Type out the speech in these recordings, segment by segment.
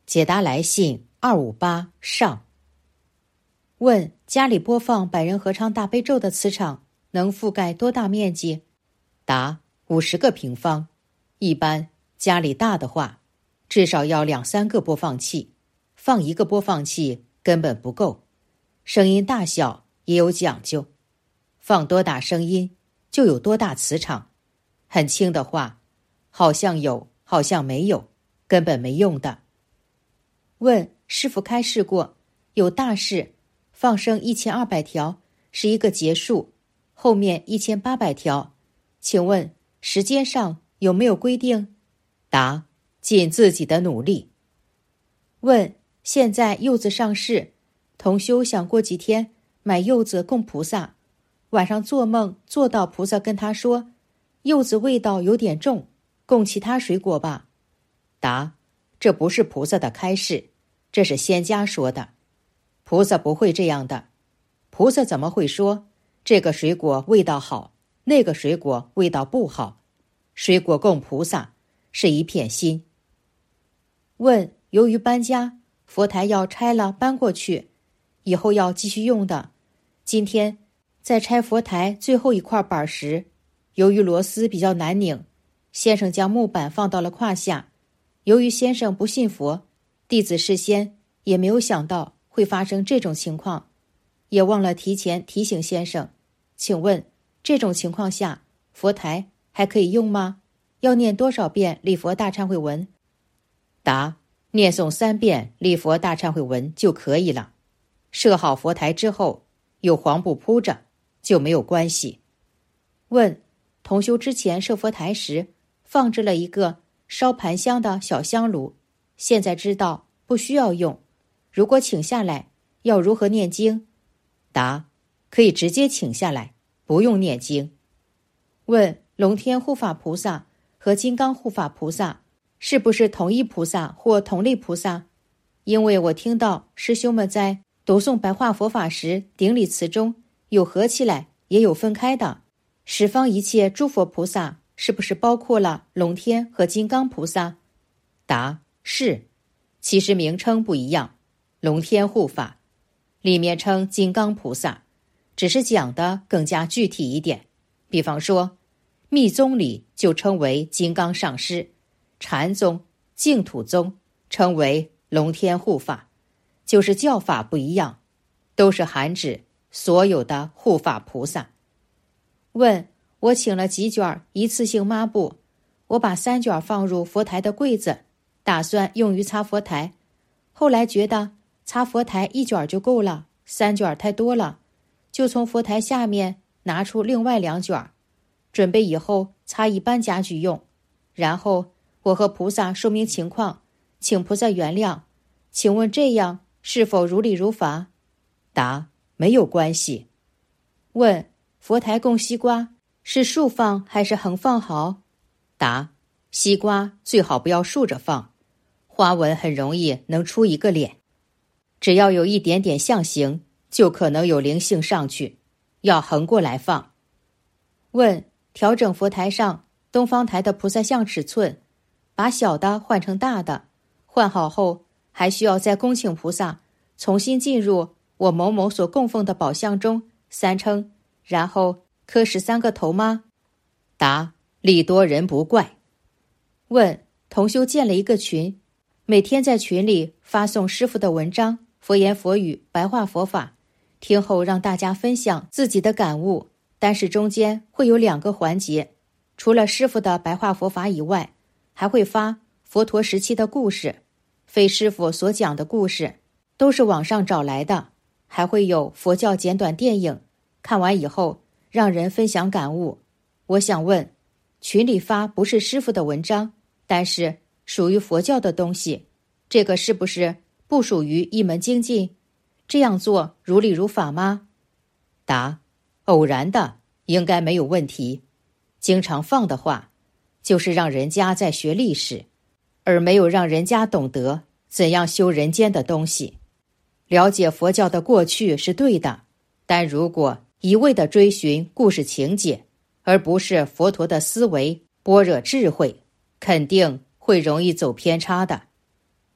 解答来信258上。问：家里播放百人合唱大悲咒的磁场能覆盖多大面积？答：50个平方。一般家里大的话，至少要2-3个播放器，放一个播放器根本不够。声音大小也有讲究，放多大声音就有多大磁场。很轻的话，好像有，好像没有，根本没用的。问：师父开示过，有大事放生1200条是一个结束，后面1800条，请问时间上有没有规定？答：尽自己的努力。问：现在柚子上市，同修想过几天买柚子供菩萨，晚上做梦做到菩萨跟他说，柚子味道有点重，供其他水果吧。答：这不是菩萨的开示，这是仙家说的，菩萨不会这样的。菩萨怎么会说这个水果味道好，那个水果味道不好？水果供菩萨是一片心。问：由于搬家，佛台要拆了搬过去，以后要继续用的，今天在拆佛台最后一块板时，由于螺丝比较难拧，先生将木板放到了胯下。由于先生不信佛，弟子事先也没有想到会发生这种情况，也忘了提前提醒先生。请问这种情况下，佛台还可以用吗？要念多少遍礼佛大忏悔文？答：念诵3遍礼佛大忏悔文就可以了。设好佛台之后，有黄布铺着，就没有关系。问：同修之前设佛台时放置了一个烧盘香的小香炉，现在知道不需要用，如果请下来要如何念经？答：可以直接请下来，不用念经。问：龙天护法菩萨和金刚护法菩萨是不是同一菩萨或同类菩萨？因为我听到师兄们在读诵白话佛法时，顶礼词中有合起来也有分开的，十方一切诸佛菩萨是不是包括了龙天和金刚菩萨？答：是，其实名称不一样。龙天护法里面称金刚菩萨，只是讲的更加具体一点。比方说密宗里就称为金刚上师，禅宗、净土宗称为龙天护法，就是教法不一样，都是含指所有的护法菩萨。问：我请了几卷一次性抹布，我把3卷放入佛台的柜子，打算用于擦佛台，后来觉得擦佛台1卷就够了，3卷太多了，就从佛台下面拿出另外2卷，准备以后擦一般家具用。然后我和菩萨说明情况，请菩萨原谅。请问这样是否如理如法？答：没有关系。问：佛台供西瓜是竖放还是横放好？答：西瓜最好不要竖着放，花纹很容易能出一个脸，只要有一点点象形，就可能有灵性上去，要横过来放。问：调整佛台上东方台的菩萨像尺寸，把小的换成大的，换好后还需要再恭请菩萨重新进入我某某所供奉的宝像中3称，然后磕13个头吗？答：礼多人不怪。问：同修建了一个群，每天在群里发送师父的文章，佛言佛语，白话佛法，听后让大家分享自己的感悟，但是中间会有2个环节，除了师父的白话佛法以外，还会发佛陀时期的故事，非师父所讲的故事都是网上找来的，还会有佛教简短电影，看完以后让人分享感悟。我想问，群里发不是师父的文章，但是属于佛教的东西，这个是不是不属于一门精进？这样做如理如法吗？答：偶然的应该没有问题，经常放的话就是让人家在学历史，而没有让人家懂得怎样修人间的东西。了解佛教的过去是对的，但如果一味地追寻故事情节，而不是佛陀的思维般若智慧，肯定会容易走偏差的。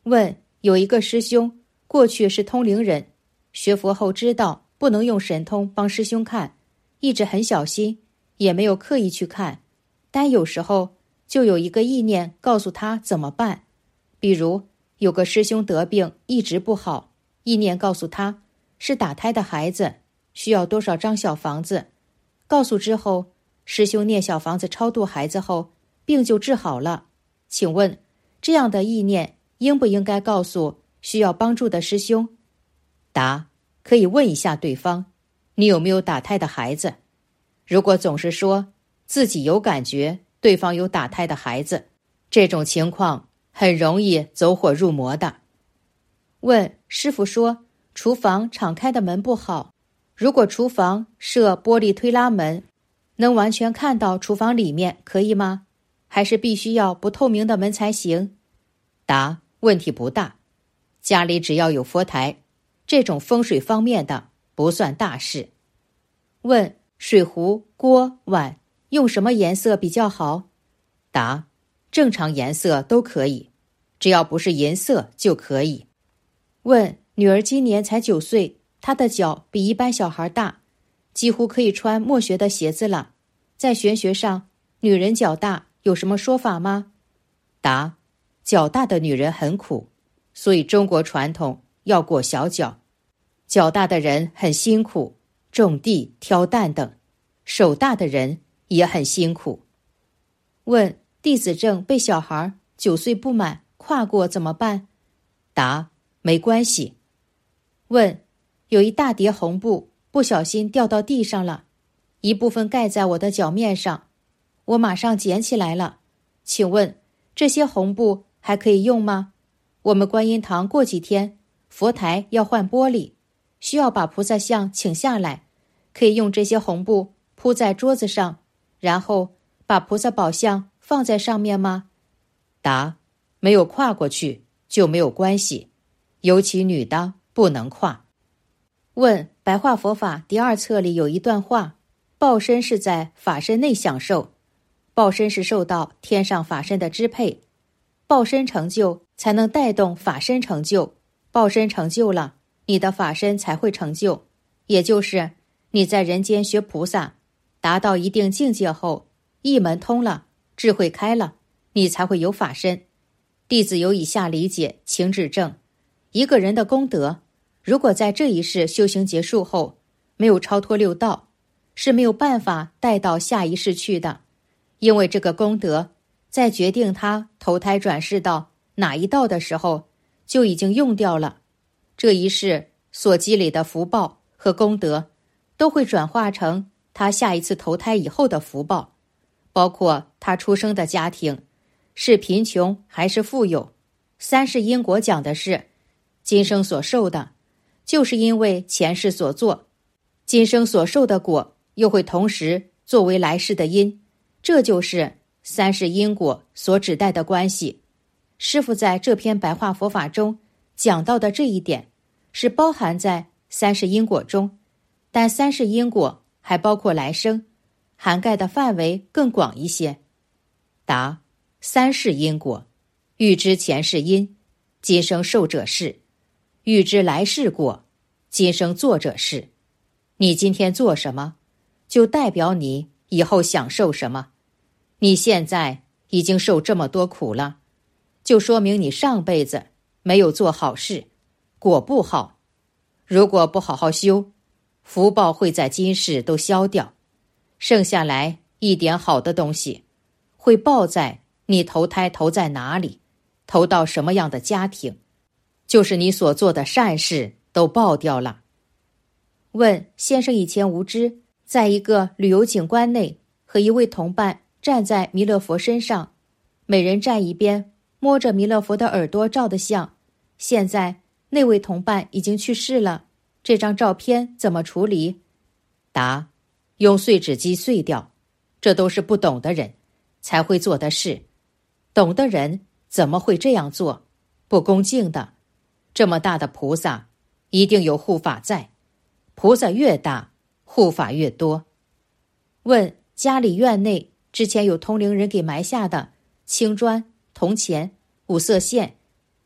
问：有一个师兄，过去是通灵人，学佛后知道不能用神通帮师兄看，一直很小心，也没有刻意去看，但有时候就有一个意念告诉他怎么办。比如有个师兄得病一直不好，意念告诉他是打胎的孩子，需要多少张小房子，告诉之后，师兄念小房子超度孩子后，病就治好了。请问这样的意念应不应该告诉需要帮助的师兄？答：可以问一下对方，你有没有打胎的孩子？如果总是说自己有感觉对方有打胎的孩子，这种情况很容易走火入魔的。问：师父说厨房敞开的门不好，如果厨房设玻璃推拉门，能完全看到厨房里面可以吗？还是必须要不透明的门才行？答：问题不大，家里只要有佛台，这种风水方面的不算大事。问：水壶、锅、碗用什么颜色比较好？答：正常颜色都可以，只要不是银色就可以。问：女儿今年才9岁，她的脚比一般小孩大，几乎可以穿没学的鞋子了，在玄学上，女人脚大有什么说法吗？答：脚大的女人很苦，所以中国传统要裹小脚。脚大的人很辛苦，种地、挑担等，手大的人也很辛苦。问：弟子证被小孩9岁不满跨过怎么办？答：没关系。问：有一大叠红布不小心掉到地上了，一部分盖在我的脚面上，我马上捡起来了，请问这些红布还可以用吗？我们观音堂过几天佛台要换玻璃，需要把菩萨像请下来，可以用这些红布铺在桌子上，然后把菩萨宝像放在上面吗？答：没有跨过去就没有关系，尤其女的不能跨。问：白话佛法第2册里有一段话，报身是在法身内享受，报身是受到天上法身的支配，报身成就才能带动法身成就，报身成就了，你的法身才会成就，也就是你在人间学菩萨，达到一定境界后，一门通了，智慧开了，你才会有法身。弟子有以下理解，请指正。一个人的功德，如果在这一世修行结束后没有超脱6道，是没有办法带到下一世去的，因为这个功德在决定他投胎转世到哪一道的时候就已经用掉了。这一世所积累的福报和功德都会转化成他下一次投胎以后的福报，包括他出生的家庭是贫穷还是富有。3世因果讲的是今生所受的就是因为前世所做，今生所受的果又会同时作为来世的因，这就是3世因果所指代的关系。师父在这篇白话佛法中讲到的这一点是包含在3世因果中，但3世因果还包括来生，涵盖的范围更广一些。答：3世因果，欲知前世因，今生受者是；欲知来世果，今生做者是。你今天做什么，就代表你以后享受什么。你现在已经受这么多苦了，就说明你上辈子没有做好事，果不好。如果不好好修，福报会在今世都消掉，剩下来一点好的东西会报在你投胎投在哪里，投到什么样的家庭，就是你所做的善事都报掉了。问：先生以前无知，在一个旅游景观内和一位同伴站在弥勒佛身上，每人站一边，摸着弥勒佛的耳朵照的相，现在那位同伴已经去世了，这张照片怎么处理？答：用碎纸机碎掉，这都是不懂的人才会做的事，懂的人怎么会这样做？不恭敬的。这么大的菩萨一定有护法在，菩萨越大护法越多。问：家里院内之前有通灵人给埋下的青砖、铜钱、五色线，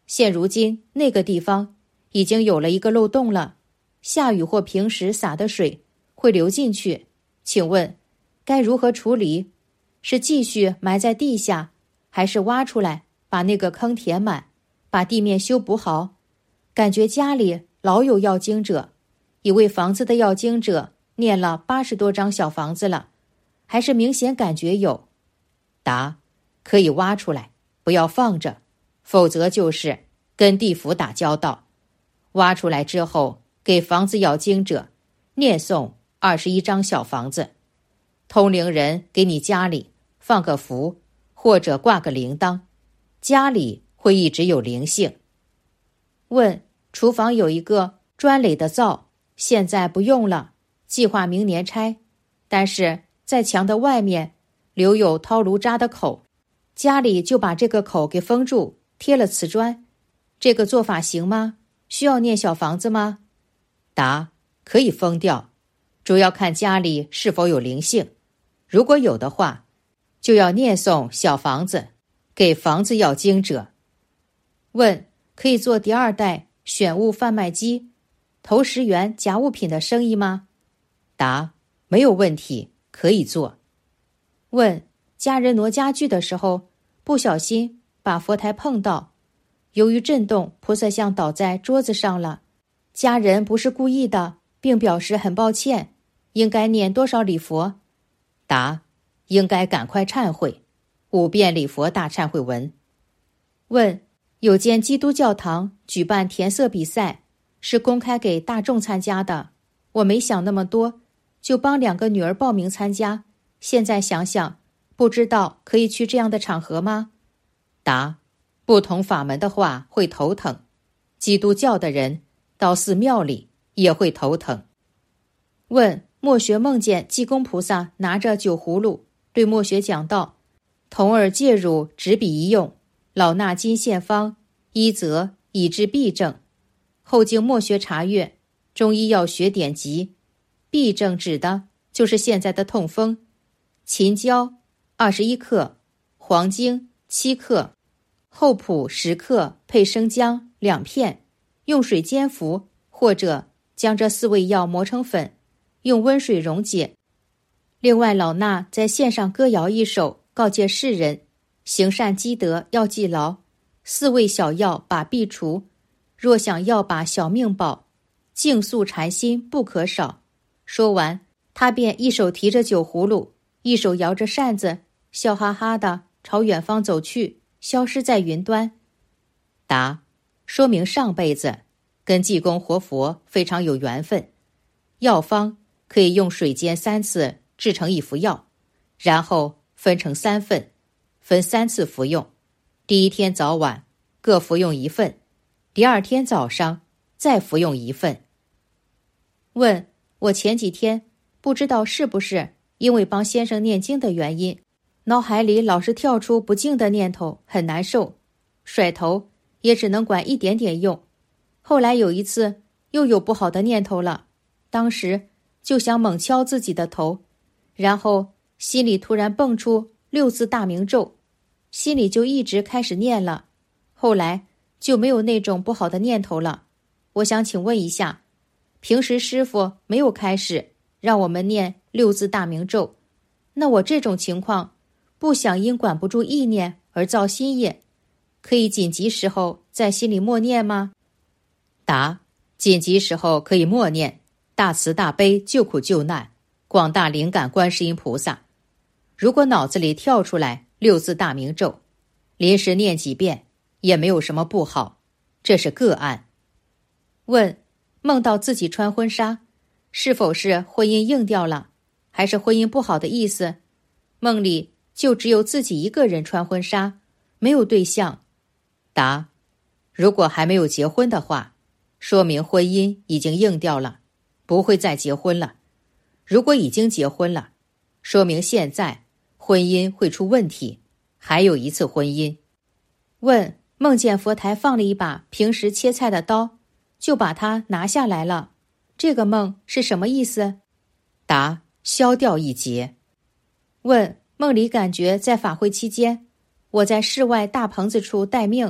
现如今那个地方已经有了一个漏洞了，下雨或平时洒的水会流进去，请问该如何处理？是继续埋在地下，还是挖出来把那个坑填满，把地面修补好？感觉家里老有要经者，一位房子的要经者念了80多张小房子了，还是明显感觉有。答：可以挖出来，不要放着，否则就是跟地府打交道。挖出来之后，给房子要经者念诵21张小房子，通灵人给你家里放个符，或者挂个铃铛，家里会一直有灵性。问：厨房有一个砖垒的灶，现在不用了，计划明年拆，但是在墙的外面留有掏炉渣的口，家里就把这个口给封住，贴了瓷砖，这个做法行吗？需要念小房子吗？答：可以封掉，主要看家里是否有灵性，如果有的话，就要念诵小房子，给房子要经者。问：可以做第2代选物贩卖机，投10元假物品的生意吗？答：没有问题，可以做。问：家人挪家具的时候，不小心把佛台碰到，由于震动，菩萨像倒在桌子上了，家人不是故意的，并表示很抱歉，应该念多少礼佛？答：应该赶快忏悔，5遍礼佛大忏悔文。问：有间基督教堂举办填色比赛，是公开给大众参加的，我没想那么多，就帮2个女儿报名参加，现在想想，不知道可以去这样的场合吗？答：不同法门的话会头疼，基督教的人到寺庙里也会头疼。问：默学梦见济公菩萨拿着酒葫芦，对默学讲道：童儿戒乳执笔一用，老衲今现方，一则以治痹症。后经默学查阅，中医药学典籍，痹症指的就是现在的痛风。秦椒21克，黄精7克，厚朴10克，配生姜2片，用水煎服，或者将这4味药磨成粉，用温水溶解。另外，老衲在线上歌谣一首，告诫世人行善积德要记牢，4味小药把弊除，若想要把小命保，净素禅心不可少。说完，他便一手提着酒葫芦，一手摇着扇子，笑哈哈的朝远方走去，消失在云端。答：说明上辈子跟济公活佛非常有缘分。药方可以用水煎3次制成1服药，然后分成3份，分3次服用，第1天早晚各服用1份，第2天早上再服用1份。问：我前几天不知道是不是因为帮先生念经的原因，脑海里老是跳出不敬的念头，很难受，甩头也只能管一点点用。后来有一次又有不好的念头了，当时就想猛敲自己的头，然后心里突然蹦出6字大明咒，心里就一直开始念了，后来就没有那种不好的念头了。我想请问一下，平时师父没有开始让我们念6字大明咒，那我这种情况不想因管不住意念而造新业，可以紧急时候在心里默念吗？答：紧急时候可以默念大慈大悲救苦救难广大灵感观世音菩萨。如果脑子里跳出来6字大明咒，临时念几遍也没有什么不好，这是个案。问：梦到自己穿婚纱，是否是婚姻硬掉了，还是婚姻不好的意思？梦里就只有自己一个人穿婚纱，没有对象。答：如果还没有结婚的话，说明婚姻已经硬掉了，不会再结婚了。如果已经结婚了，说明现在婚姻会出问题，还有一次婚姻。问：梦见佛台放了一把平时切菜的刀，就把它拿下来了，这个梦是什么意思？答：消掉一劫。问：梦里感觉在法会期间，我在室外大棚子处待命，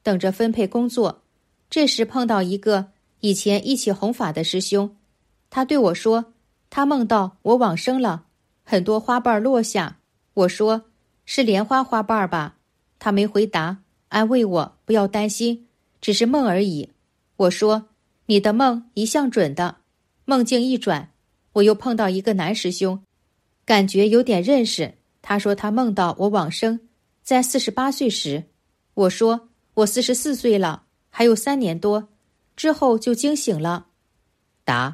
等着分配工作。这时碰到一个以前一起弘法的师兄，他对我说，他梦到我往生了，很多花瓣落下。我说，是莲花花瓣吧？他没回答，安慰我不要担心，只是梦而已。我说，你的梦一向准的。梦境一转，我又碰到一个男师兄，感觉有点认识。他说他梦到我往生，在48岁时。我说我44岁了，还有3年多，之后就惊醒了。答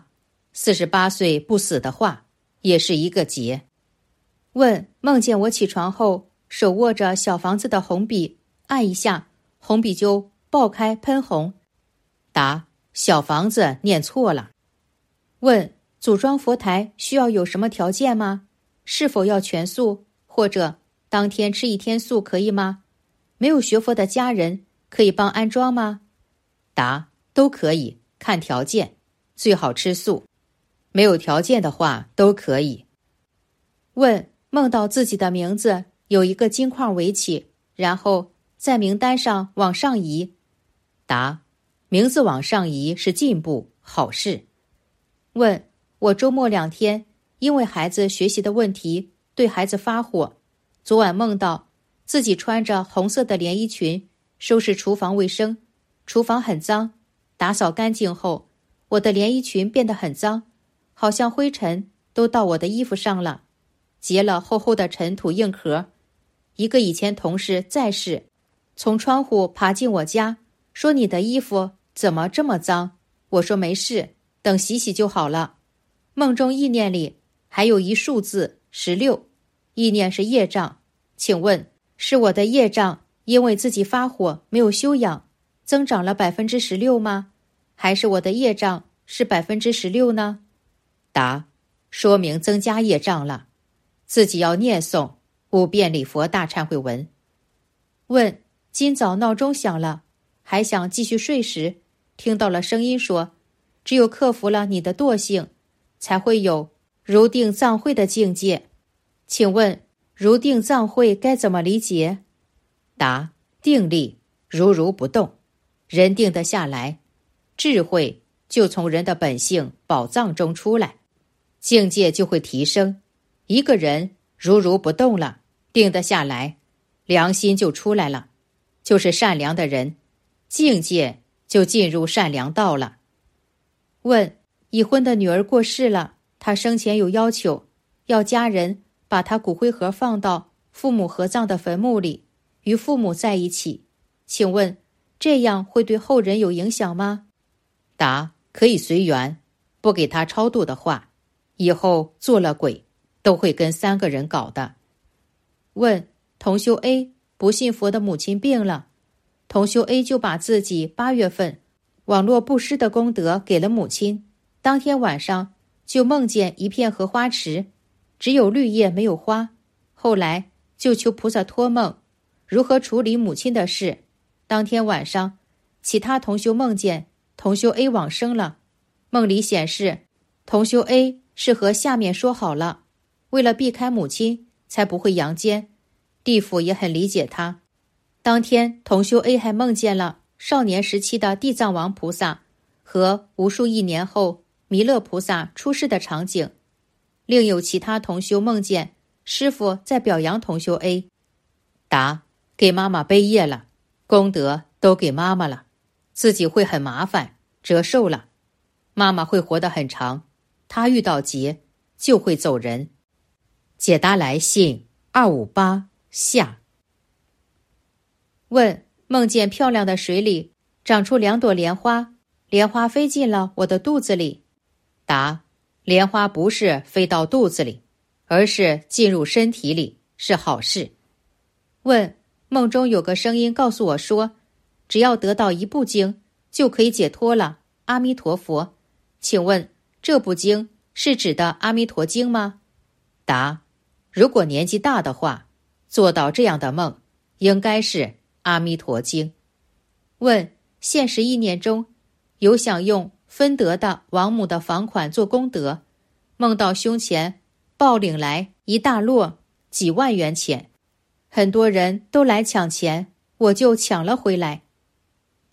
：48岁不死的话，也是一个劫。问：梦见我起床后，手握着小房子的红笔，按一下，红笔就爆开喷红。答：小房子念错了。问：组装佛台需要有什么条件吗？是否要全素，或者当天吃1天素可以吗？没有学佛的家人可以帮安装吗？答：都可以，看条件，最好吃素。没有条件的话都可以。问：梦到自己的名字有一个金框围起，然后在名单上往上移。答：名字往上移是进步，好事。问：我周末2天因为孩子学习的问题对孩子发火，昨晚梦到自己穿着红色的连衣裙收拾厨房卫生，厨房很脏，打扫干净后，我的连衣裙变得很脏，好像灰尘都到我的衣服上了，结了厚厚的尘土硬壳。一个以前同事在世，从窗户爬进我家，说你的衣服怎么这么脏？我说没事，等洗洗就好了。梦中意念里还有一数字16，意念是业障。请问是我的业障因为自己发火没有修养，增长了16%吗？还是我的业障是16%呢？答：说明增加业障了，自己要念诵5遍礼佛大忏悔文。问：今早闹钟响了，还想继续睡时，听到了声音说，只有克服了你的惰性，才会有如定藏会的境界。请问如定藏会该怎么理解？答：定力如不动，人定得下来，智慧就从人的本性宝藏中出来，境界就会提升。一个人如不动了，定得下来，良心就出来了，就是善良的人，境界就进入善良道了。问：已婚的女儿过世了，她生前有要求，要家人把她骨灰盒放到父母合葬的坟墓里，与父母在一起，请问这样会对后人有影响吗？答：可以随缘，不给他超度的话，以后做了鬼都会跟3个人搞的。问：同修 A 不信佛的母亲病了，同修 A 就把自己8月份网络布施的功德给了母亲，当天晚上就梦见一片荷花池，只有绿叶没有花，后来就求菩萨托梦如何处理母亲的事。当天晚上其他同修梦见同修 A 往生了，梦里显示同修 A 是和下面说好了，为了避开母亲才不会阳间，地府也很理解他。当天同修 A 还梦见了少年时期的地藏王菩萨和无数亿年后弥勒菩萨出世的场景。另有其他同修梦见师父在表扬同修 A。 答：给妈妈背业了，功德都给妈妈了，自己会很麻烦折寿了，妈妈会活得很长，她遇到劫就会走人。解答来信258下。问：梦见漂亮的水里长出2朵莲花，莲花飞进了我的肚子里。答：莲花不是飞到肚子里，而是进入身体里，是好事。问：梦中有个声音告诉我说，只要得到1部经就可以解脱了，阿弥陀佛。请问这部经是指的阿弥陀经吗？答：如果年纪大的话，做到这样的梦应该是阿弥陀经。问：现实意念中有想用分得的王母的房款做功德，梦到胸前抱领来一大摞几万元钱，很多人都来抢钱，我就抢了回来。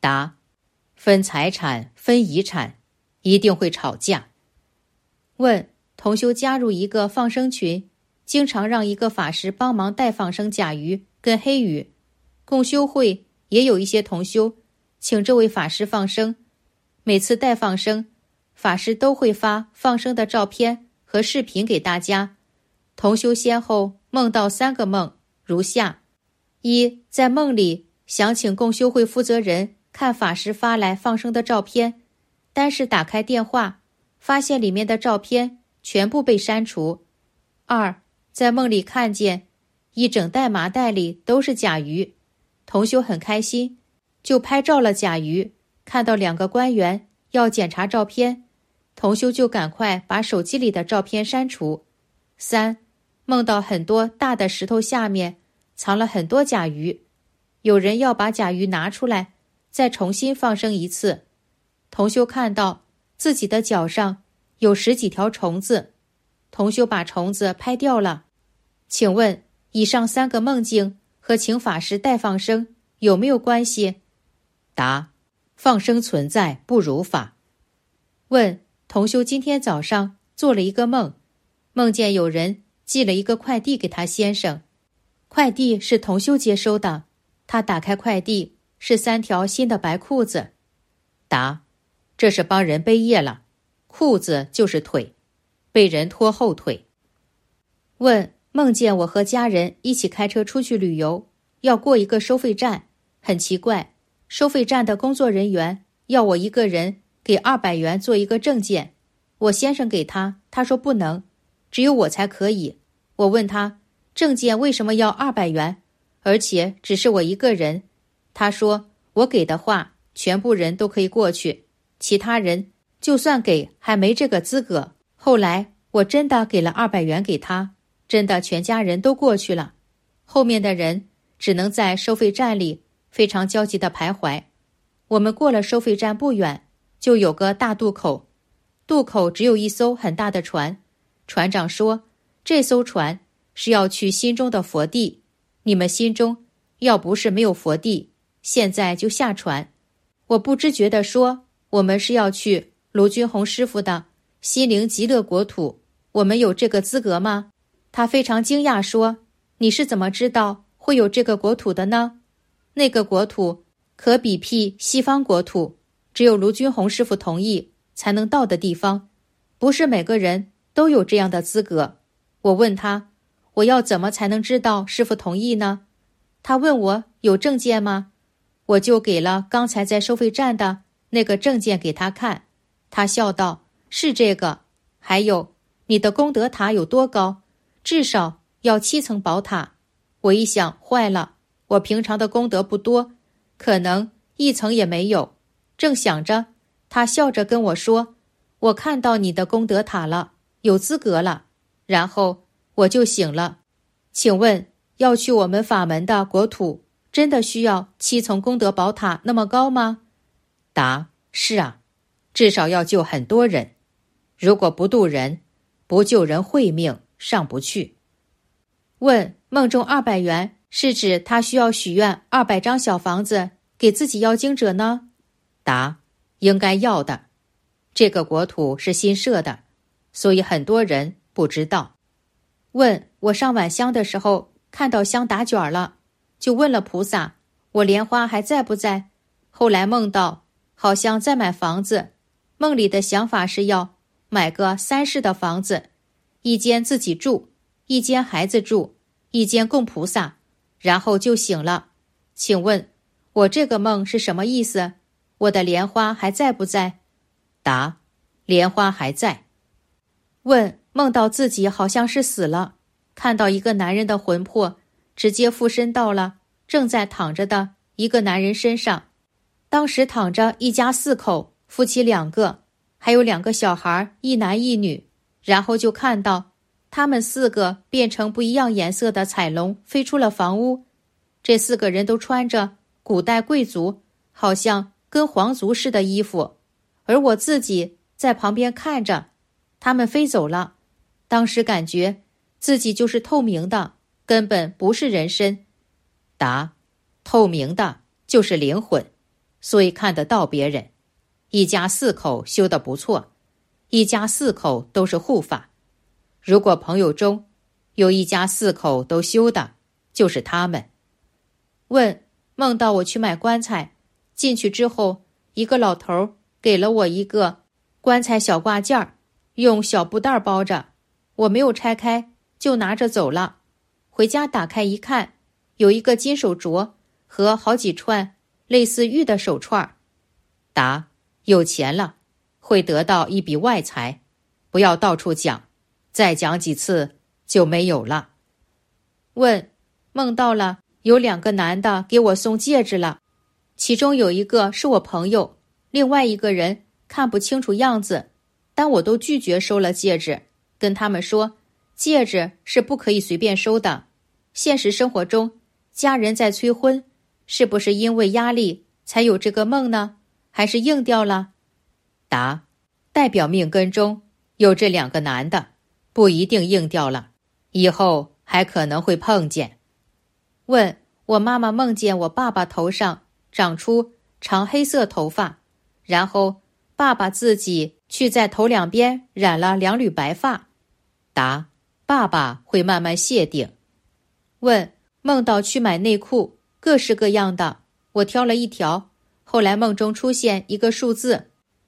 答：分财产、分遗产，一定会吵架。问：同修加入一个放生群，经常让一个法师帮忙带放生甲鱼跟黑鱼。共修会也有一些同修请这位法师放生，每次带放生，法师都会发放生的照片和视频给大家。同修先后梦到3个梦，如下：一，在梦里想请共修会负责人看法师发来放生的照片，但是打开电话，发现里面的照片全部被删除。二，在梦里看见一整袋麻袋里都是甲鱼，同修很开心，就拍照了甲鱼，看到2个官员要检查照片，同修就赶快把手机里的照片删除。三，梦到很多大的石头下面藏了很多甲鱼，有人要把甲鱼拿出来再重新放生一次。同修看到自己的脚上有10几条虫子，同修把虫子拍掉了。请问以上3个梦境和请法师代放生有没有关系？答：放生存在不如法。问：同修今天早上做了一个梦，梦见有人寄了一个快递给他先生，快递是同修接收的，他打开快递是3条新的白裤子。答：这是帮人背业了，裤子就是腿，被人拖后腿。问：梦见我和家人一起开车出去旅游，要过一个收费站，很奇怪，收费站的工作人员要我一个人给200元做一个证件，我先生给他，他说不能，只有我才可以。我问他，证件为什么要200元，而且只是我一个人？他说，我给的话，全部人都可以过去，其他人就算给还没这个资格。后来我真的给了200元给他，真的全家人都过去了，后面的人只能在收费站里非常焦急地徘徊。我们过了收费站不远，就有个大渡口，渡口只有一艘很大的船，船长说，这艘船是要去心中的佛地，你们心中要不是没有佛地，现在就下船。我不知觉地说，我们是要去卢军宏师傅的心灵极乐国土，我们有这个资格吗？他非常惊讶说，你是怎么知道会有这个国土的呢？那个国土可比辟西方国土，只有卢军宏师傅同意才能到的地方，不是每个人都有这样的资格。我问他，我要怎么才能知道师傅同意呢？他问我有证件吗？我就给了刚才在收费站的那个证件给他看，他笑道，是这个，还有你的功德塔有多高？至少要7层宝塔。我一想，坏了，我平常的功德不多，可能1层也没有。正想着，他笑着跟我说，我看到你的功德塔了，有资格了。然后我就醒了。请问，要去我们法门的国土，真的需要7层功德宝塔那么高吗？答：是啊，至少要救很多人，如果不渡人，不救人慧命上不去。问：梦中200元是指他需要许愿200张小房子给自己要经者呢？答：应该要的，这个国土是新设的，所以很多人不知道。问：我上晚香的时候看到香打卷了，就问了菩萨，我莲花还在不在？后来梦到好像在买房子，梦里的想法是要买个3室的房子，一间自己住，一间孩子住，一间供菩萨，然后就醒了。请问我这个梦是什么意思？我的莲花还在不在？答：莲花还在。问：梦到自己好像是死了，看到一个男人的魂魄直接附身到了正在躺着的一个男人身上，当时躺着一家4口，夫妻2个，还有2个小孩，1男1女，然后就看到他们4个变成不一样颜色的彩龙飞出了房屋，这4个人都穿着古代贵族好像跟皇族似的衣服，而我自己在旁边看着他们飞走了，当时感觉自己就是透明的，根本不是人身。答：透明的就是灵魂， 所以看得到别人。一家4口修得不错，一家4口都是护法。如果朋友中有一家4口都修的，就是他们。问，梦到我去买棺材，进去之后，一个老头给了我一个棺材小挂件儿，用小布袋包着，我没有拆开，就拿着走了。回家打开一看，有一个金手镯和好几串类似玉的手串。答，有钱了，会得到一笔外财，不要到处讲，再讲几次就没有了。问，梦到了有2个男的给我送戒指了，其中有一个是我朋友，另外一个人看不清楚样子，但我都拒绝收了戒指，跟他们说戒指是不可以随便收的。现实生活中，家人在催婚，是不是因为压力才有这个梦呢？还是应掉了？答，代表命根中有这2个男的，不一定应掉了，以后还可能会碰见。问，我妈妈梦见我爸爸头上长出长黑色头发，然后爸爸自己去在头2边染了2缕白发。答，爸爸会慢慢谢顶。问，梦到去买内裤，各式各样的，我挑了一条，后来梦中出现一个数字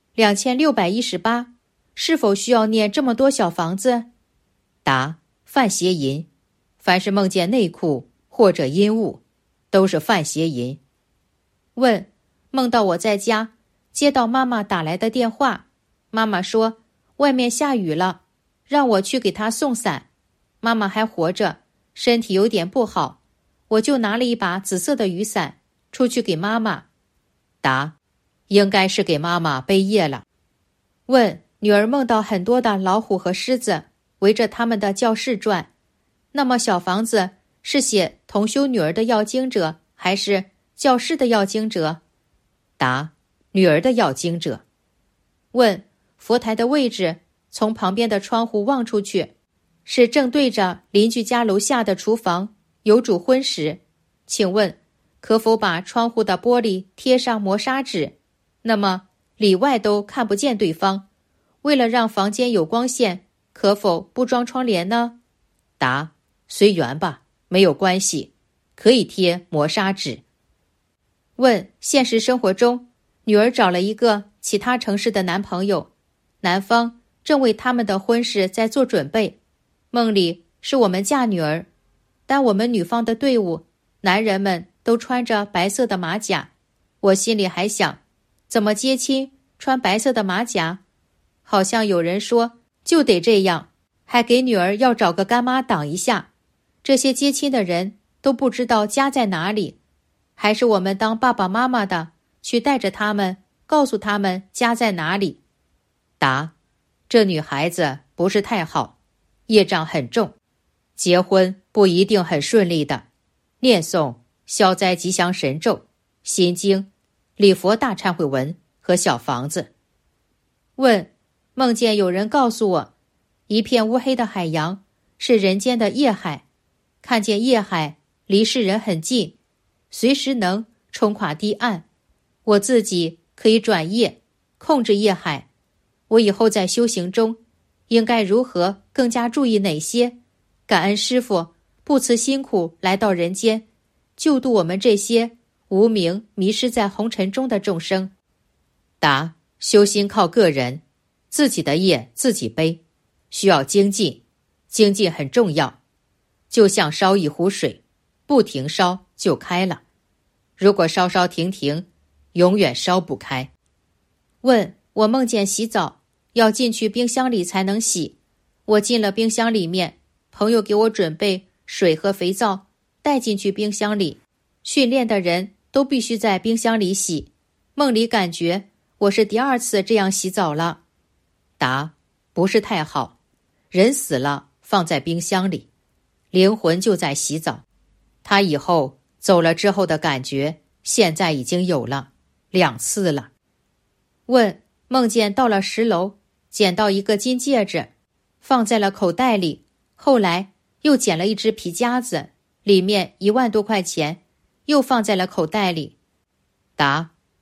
2618，是否需要念这么多小房子？答，犯邪淫，凡是梦见内裤或者阴物，都是犯邪淫。问，梦到我在家接到妈妈打来的电话，妈妈说外面下雨了，让我去给她送伞。妈妈还活着，身体有点不好，我就拿了一把紫色的雨伞出去给妈妈。答，应该是给妈妈背业了。问，女儿梦到很多的老虎和狮子围着他们的教室转，那么小房子是写同修女儿的要经者，还是教室的要经者？答，女儿的要经者。问，佛台的位置从旁边的窗户望出去，是正对着邻居家楼下的厨房，有煮荤食，请问可否把窗户的玻璃贴上磨砂纸，那么里外都看不见对方，为了让房间有光线，可否不装窗帘呢？答，随缘吧，没有关系，可以贴磨砂纸。问，现实生活中，女儿找了一个其他城市的男朋友，男方正为他们的婚事在做准备，梦里是我们嫁女儿，但我们女方的队伍，男人们都穿着白色的马甲，我心里还想，怎么接亲穿白色的马甲？好像有人说就得这样，还给女儿要找个干妈挡一下。这些接亲的人都不知道家在哪里，还是我们当爸爸妈妈的去带着他们，告诉他们家在哪里？答，这女孩子不是太好，业障很重，结婚不一定很顺利的。念诵消灾吉祥神咒、心经、礼佛大忏悔文和小房子。问，梦见有人告诉我，一片乌黑的海洋是人间的业海，看见业海离世人很近，随时能冲垮堤岸，我自己可以转业，控制业海。我以后在修行中应该如何更加注意哪些？感恩师父不辞辛苦来到人间，救度我们这些无明迷失在红尘中的众生。答，修心靠个人，自己的业自己背，需要精进，精进很重要，就像烧一壶水，不停烧就开了，如果烧烧停停，永远烧不开。问，我梦见洗澡，要进去冰箱里才能洗，我进了冰箱里面，朋友给我准备水和肥皂，带进去冰箱里，训练的人都必须在冰箱里洗，梦里感觉我是第2次这样洗澡了。答，不是太好，人死了放在冰箱里，灵魂就在洗澡，他以后走了之后的感觉现在已经有了2次了。问，梦见到了10楼，捡到一个金戒指，放在了口袋里，后来又捡了一只皮夹子，里面1万多块钱，又放在了口袋里。答，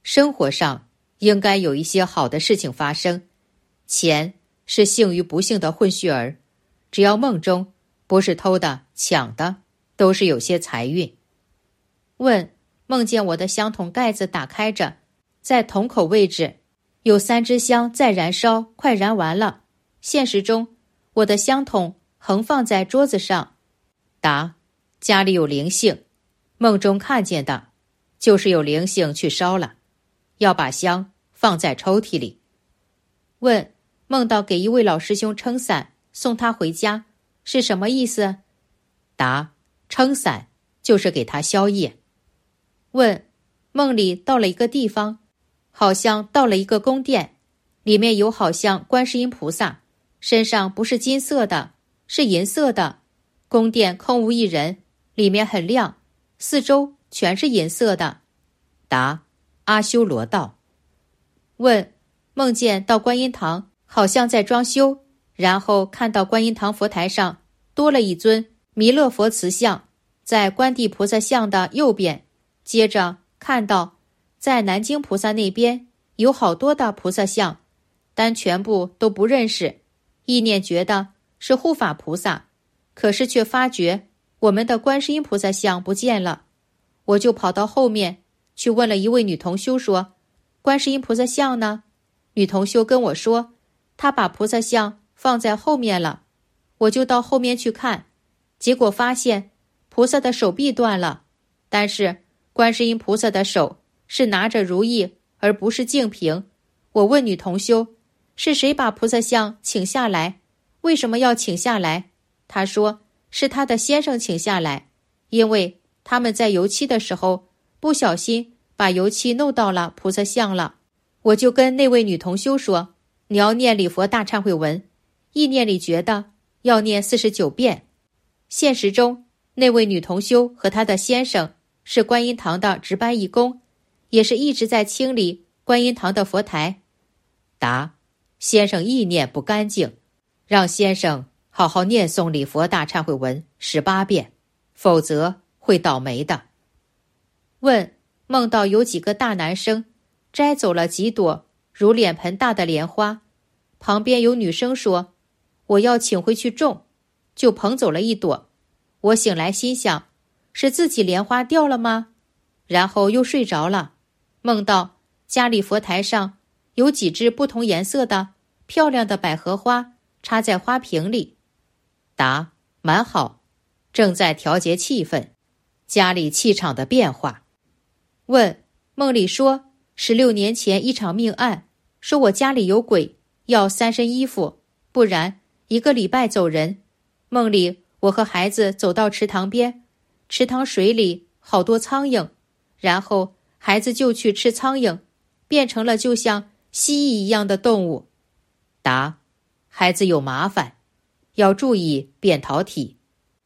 生活上应该有一些好的事情发生。钱是幸与不幸的混血儿，只要梦中不是偷的、抢的，都是有些财运。问：梦见我的香筒盖子打开着，在筒口位置有3支香在燃烧，快燃完了。现实中，我的香筒横放在桌子上。答：家里有灵性，梦中看见的，就是有灵性去烧了，要把香放在抽屉里。问：梦到给一位老师兄撑伞，送他回家，是什么意思？答：撑伞就是给他宵夜。问：梦里到了一个地方，好像到了一个宫殿，里面有好像观世音菩萨，身上不是金色的，是银色的，宫殿空无一人，里面很亮，四周全是银色的。答：阿修罗道。问：梦见到观音堂，好像在装修，然后看到观音堂佛台上多了一尊弥勒佛慈像，在观地菩萨像的右边，接着看到在南京菩萨那边有好多的菩萨像，但全部都不认识，意念觉得是护法菩萨，可是却发觉我们的观世音菩萨像不见了。我就跑到后面去问了一位女同修说：观世音菩萨像呢？女同修跟我说，她把菩萨像放在后面了。我就到后面去看，结果发现菩萨的手臂断了，但是观世音菩萨的手是拿着如意，而不是净瓶。我问女同修，是谁把菩萨像请下来？为什么要请下来？她说是她的先生请下来，因为他们在油漆的时候不小心把油漆弄到了菩萨像了。我就跟那位女同修说，你要念礼佛大忏悔文，意念里觉得要念49遍。现实中，那位女同修和她的先生是观音堂的值班义工，也是一直在清理观音堂的佛台。答：先生意念不干净，让先生好好念诵礼佛大忏悔文18遍，否则会倒霉的。问：梦到有几个大男生摘走了几朵如脸盆大的莲花，旁边有女生说我要请回去种，就捧走了一朵。我醒来心想，是自己莲花掉了吗？然后又睡着了，梦到家里佛台上有几只不同颜色的漂亮的百合花插在花瓶里。答：蛮好，正在调节气氛，家里气场的变化。问：梦里说16年前一场命案，说我家里有鬼，要3身衣服，不然1个礼拜走人。梦里我和孩子走到池塘边，池塘水里好多苍蝇，然后孩子就去吃苍蝇，变成了就像蜥蜴一样的动物。答：孩子有麻烦，要注意扁桃体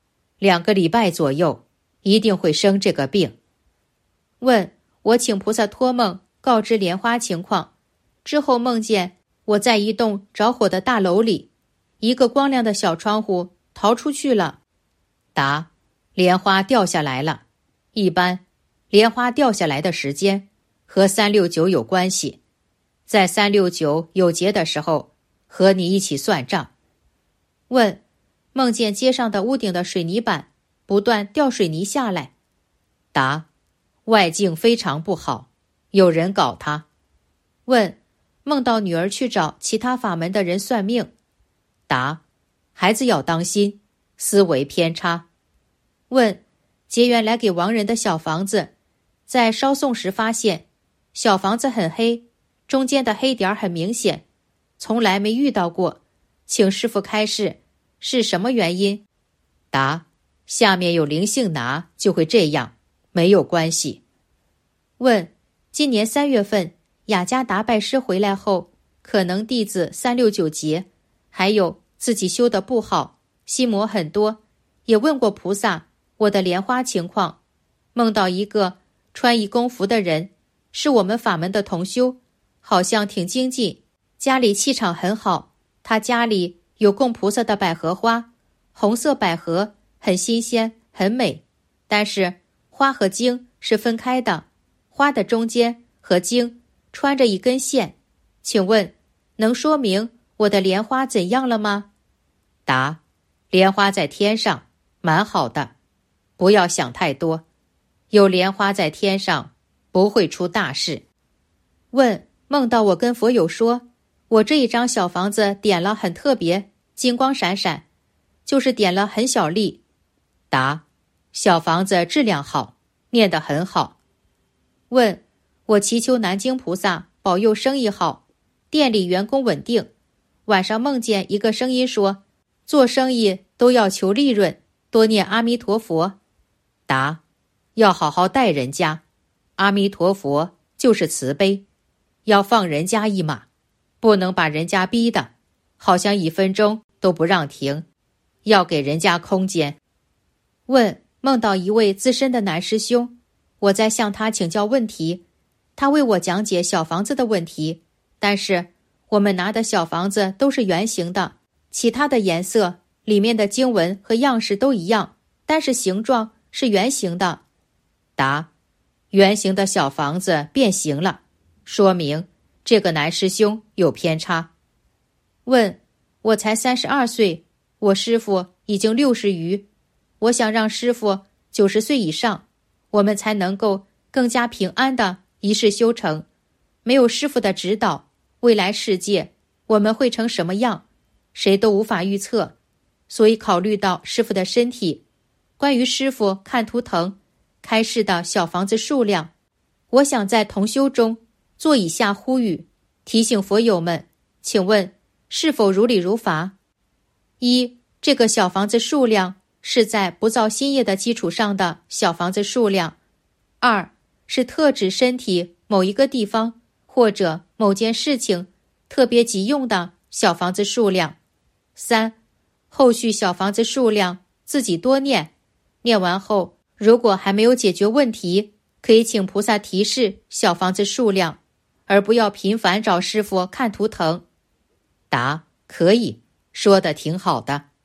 ，2个礼拜左右一定会生这个病。问：我请菩萨托梦告知莲花情况，之后梦见我在一栋着火的大楼里，一个光亮的小窗户逃出去了。答：莲花掉下来了，一般莲花掉下来的时间和369有关系，在369有节的时候和你一起算账。问：梦见街上的屋顶的水泥板不断掉水泥下来。答：外境非常不好，有人搞他。问：梦到女儿去找其他法门的人算命。答：孩子要当心，思维偏差。问：结缘来给亡人的小房子，在烧送时发现小房子很黑，中间的黑点很明显，从来没遇到过，请师父开示是什么原因。答：下面有灵性拿就会这样，没有关系。问：今年3月份雅加达拜师回来后，可能弟子369劫，还有自己修得不好，心魔很多，也问过菩萨我的莲花情况。梦到一个穿义工服的人，是我们法门的同修，好像挺精进，家里气场很好。他家里有供菩萨的百合花，红色百合很新鲜很美，但是花和茎是分开的，花的中间和经，穿着一根线，请问能说明我的莲花怎样了吗？答：莲花在天上，蛮好的，不要想太多，有莲花在天上，不会出大事。问：梦到我跟佛友说，我这一张小房子点了很特别，金光闪闪，就是点了很小力。答：小房子质量好，念得很好。问：我祈求南京菩萨保佑生意好，店里员工稳定，晚上梦见一个声音说，做生意都要求利润，多念阿弥陀佛。答：要好好待人家，阿弥陀佛就是慈悲，要放人家一马，不能把人家逼的好像1分钟都不让停，要给人家空间。问：梦到一位资深的男师兄，我在向他请教问题，他为我讲解小房子的问题，但是我们拿的小房子都是圆形的，其他的颜色里面的经文和样式都一样，但是形状是圆形的。答：圆形的小房子变形了，说明这个男师兄有偏差。问：我才32岁，我师父已经60余，我想让师父90岁以上，我们才能够更加平安的一世修成。没有师父的指导，未来世界我们会成什么样，谁都无法预测。所以考虑到师父的身体，关于师父看图腾开示的小房子数量，我想在同修中做以下呼吁，提醒佛友们，请问是否如理如法？一，这个小房子数量是在不造新业的基础上的小房子数量。二，是特指身体某一个地方或者某件事情特别急用的小房子数量。三，后续小房子数量自己多念，念完后如果还没有解决问题，可以请菩萨提示小房子数量，而不要频繁找师父看图腾。答：可以，说得挺好的。